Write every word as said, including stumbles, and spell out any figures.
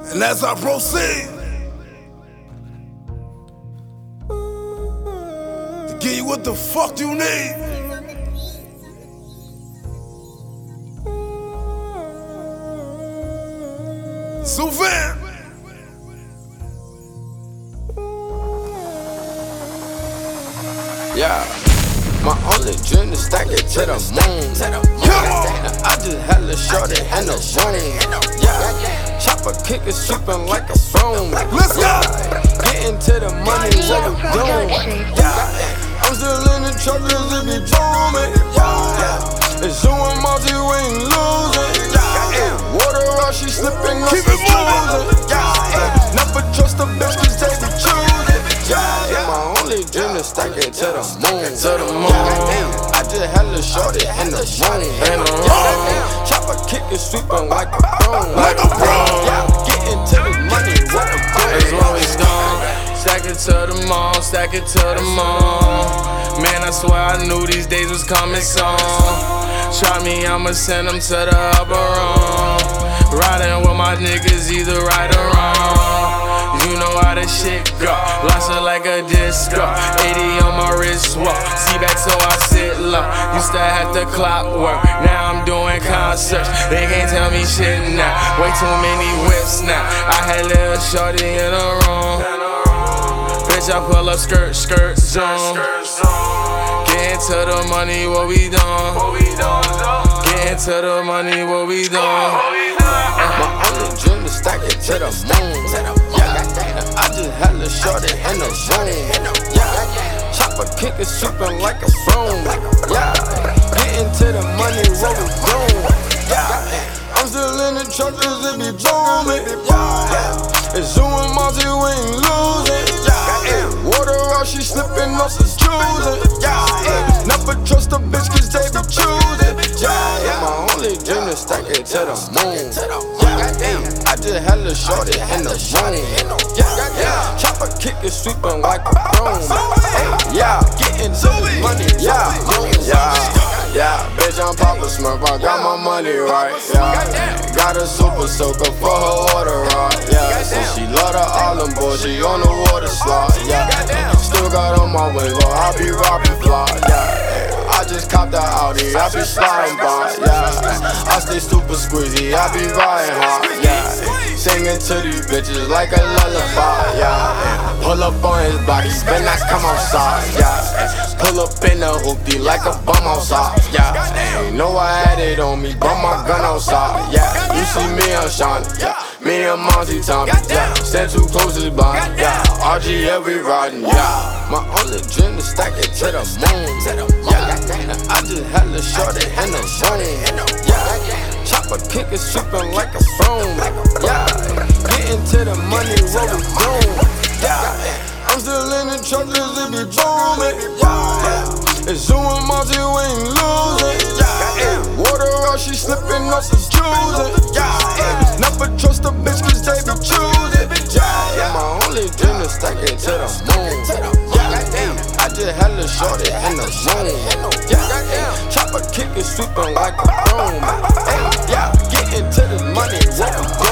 And as I proceed to give you what the fuck you need, Sylvan. Yeah, my only dream is stack it to the moon. I just had a shorty in the room. Yeah, chopper kickin', sweepin' like a broom. Let's go. Getting to the money, what we doing? Yeah, I'm still in the truck, cause it be booming. Yeah, it's doing multi, we ain't losing. Yeah, water rush, she slipping off the shoes. Yeah, never trust a bitch, cause they be choosing. Yeah, my only dream is stack it to the moon. To the moon. I just had a shorty in the room. In the room. Chopper kickin', sweepin' like a broom. Like a broom. Yeah, getting to the money, what I'm doing. That's what we gone. Stack it to the mall, stack it to the mall. Man, I swear I knew these days was coming soon. Try me, I'ma send them to the upper room. Riding with my niggas, either right or wrong. You know how this shit go. Lost it like a disco. eighty on my wrist, walk. See back so I sit low. Used to have to clockwork. Now I'm doing concerts. They can't tell me shit now. Way too many whips now. I had little shorty in the room. Bitch, I pull up skirt, skirt, zoom. Get into the money, what we done? Get into the money, what we done? My only dream is stack it to the moon. Yeah, I just had a shorty in the room. Yeah, chopper kickin', sweepin' like a broom. Yeah, getting to the money, what we doing? Yeah, I'm still in the truck, cause it be booming. Yeah, it's doing multi, we ain't losing. Yeah, water rush, she slipping off the shoes. Yeah, never trust a bitch, cause they be choosing. Yeah, my only dream is stack it to the moon. Yeah, I just had a shorty in the room. Yeah, chopper kickin', sweepin' like a broom. Yeah, getting to the money. Yeah, yeah, yeah. Bitch, I'm Papa Smurf, I got my money right. Yeah, got a super soaker for her water rod. Yeah, since she love the island boy, she on the water slide. Yeah, still got on my wing, but I be robbing fly. Yeah, I just copped the Audi, I be sliding by. Yeah, I stay super squeezy, I be riding hard. Yeah, singing to these bitches like a lullaby. Yeah, pull up on his block, he spin nice, come outside. Yeah, pull up in the hoopty like a bum outside. Yeah, ain't know I had it on me, bum my gun outside. Yeah, you see me, I'm shining. Yeah, me and Monty Tommy. Yeah, stand too close to the blind. Yeah, R G L we riding. Yeah, my only dream is stack it to the moon. Yeah, I just had a shorty in the room. Yeah, chopper kickin', sweepin' like a broom. Yeah, getting to the money, what we doing? Yeah, I'm still in the truck, cause it be booming. Yeah, it's doing multi, we ain't losing. Yeah, water rush, she slipping off the shoes. Yeah, never trust a bitch, cause they be choosing. Yeah, my only dream is stack it to the moon. Yeah, I just had a shorty in the room. Yeah, chopper kickin', sweepin' like a broom. Yeah, getting to the money, what we doing?